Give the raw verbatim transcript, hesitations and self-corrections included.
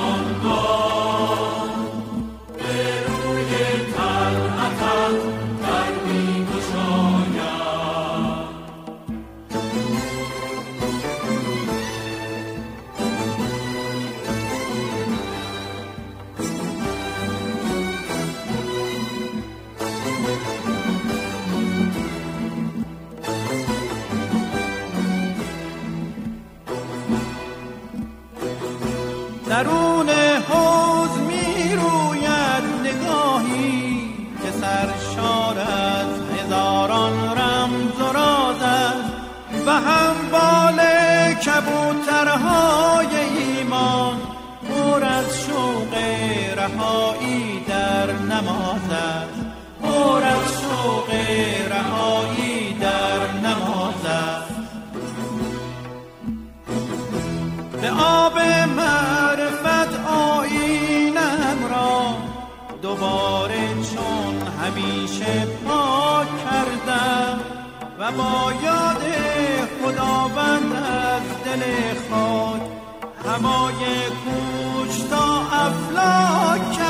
درون حوض می روید نگاهی که سرشار از هزاران رمز و راز است و همبال کبوترهای ایمان پر از شوق رهایی در نماز است، پر از شوق رهایی در نماز است. به آب معرفت آیینم را دوباره چون همیشه پاک کردم و با یاد خداوند از دل خود هوای کوچ تا افلاک